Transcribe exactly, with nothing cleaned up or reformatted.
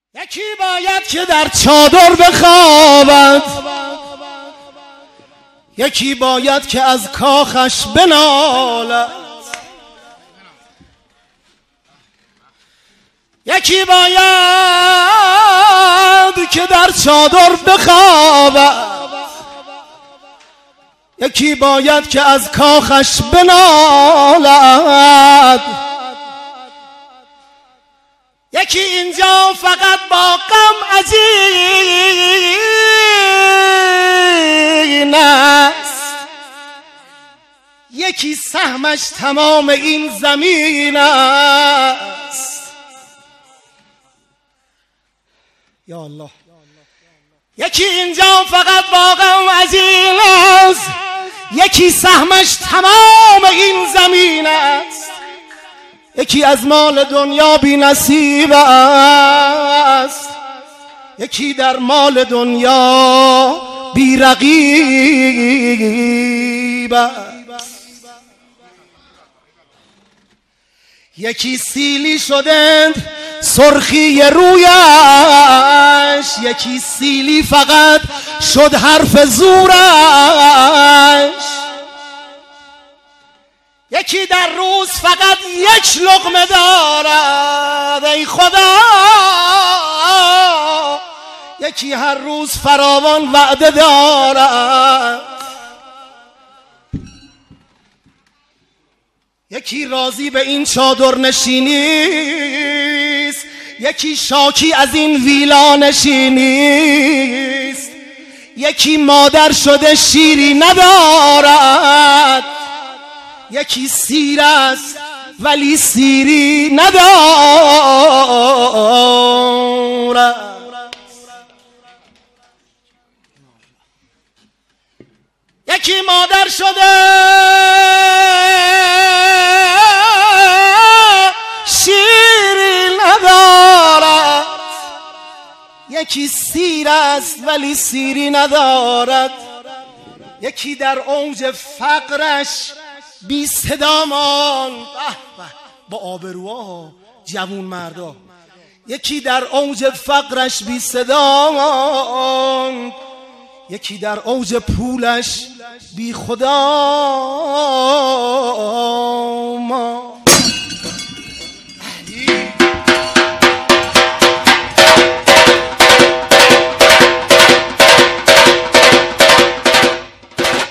یکی باید که در چادر بخوابد، یکی باید که از کاخش بنالد، یکی باید که در چادر بخوابد، یکی باید که از کاخش بنالد، یکی اینجا فقط با غم عجین است، یکی سهمش تمام این زمین است. یا الله، یکی اینجا فقط با غم عجین است، یکی سهمش تمام این زمین است، یکی از مال دنیا بی نصیب است، یکی در مال دنیا بی رقیب است، یکی سیلی شدند سرخی رویش، یکی سیلی فقط شد حرف زورش، یکی در روز فقط یک لقمه دارد ای خدا، یکی هر روز فراوان وعده دارد، یکی راضی به این چادر نشینیست، یکی شاکی از این ویلا نشینیست، یکی مادر شده شیری ندارد، یکی سیر است ولی سیری ندارد، یکی مادر شده شیری ندارد، یکی سیر است ولی سیری ندارد، یکی در اوج فقرش بی صدا ماند با آبروها جوون مردا، یکی در اوج فقرش بی صدا ماند، یکی در اوج پولش بی خدا